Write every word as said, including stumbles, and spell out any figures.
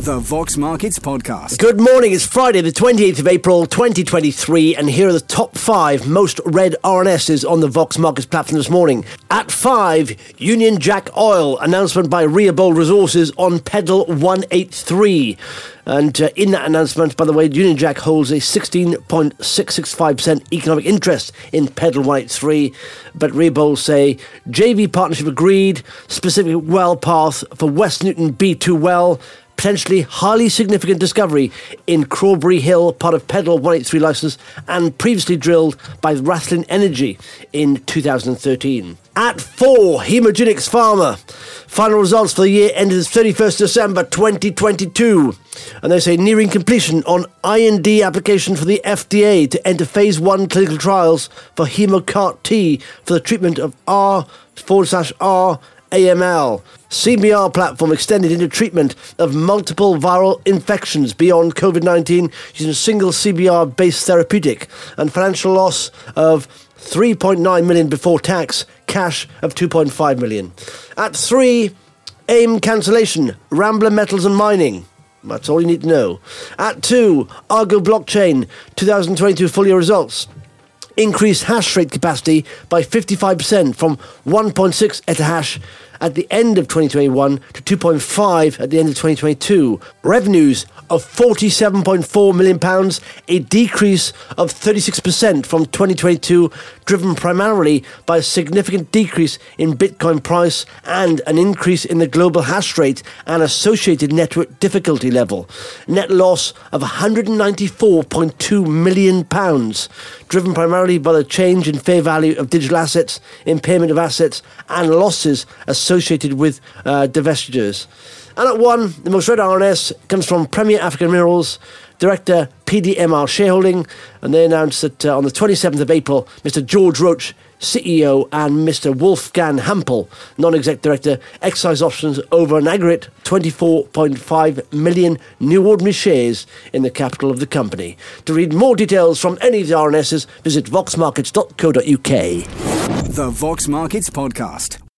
The Vox Markets Podcast. Good morning, it's Friday the twenty-eighth of April twenty twenty-three, and here are the top five most read R N Ss on the Vox Markets platform this morning. At five, Union Jack Oil, announcement by Rehobold Resources on Pedal one eighty-three. And uh, in that announcement, by the way, Union Jack holds a sixteen point six six five percent economic interest in Pedal one eighty-three. But Rehobold say J V partnership agreed, specific well path for West Newton B two well, potentially highly significant discovery in Crawberry Hill, part of Pedal one eighty-three licence, and previously drilled by Rathlin Energy in two thousand thirteen. At four, Hemogenics Pharma. Final results for the year ended thirty-first December twenty twenty-two. And they say nearing completion on I N D application for the F D A to enter phase one clinical trials for HemoCAR T for the treatment of R forward slash R A M L. C B R platform extended into treatment of multiple viral infections beyond COVID nineteen using a single C B R-based therapeutic, and financial loss of three point nine million before tax, cash of two point five million. At three, AIM cancellation, Rambler Metals and Mining. That's all you need to know. At two, Argo Blockchain, twenty twenty-two full year results. Increased hash rate capacity by fifty-five percent from one point six exahash at the end of twenty twenty-one to two point five at the end of twenty twenty-two. Revenues of forty-seven point four million pounds, a decrease of thirty-six percent from twenty twenty-two, driven primarily by a significant decrease in Bitcoin price and an increase in the global hash rate and associated network difficulty level. Net loss of one hundred ninety-four point two million pounds, driven primarily by the change in fair value of digital assets, impairment of assets, and losses associated with uh, divestitures. And at one, the most read R N S comes from Premier African Minerals, Director P D M R Shareholding, and they announced that uh, on the twenty-seventh of April, Mister George Roach, C E O, and Mister Wolfgang Hampel, Non-Exec Director, exercise options over an aggregate twenty-four point five million new ordinary shares in the capital of the company. To read more details from any of the R N Ss, visit vox markets dot co dot uk. The Vox Markets Podcast.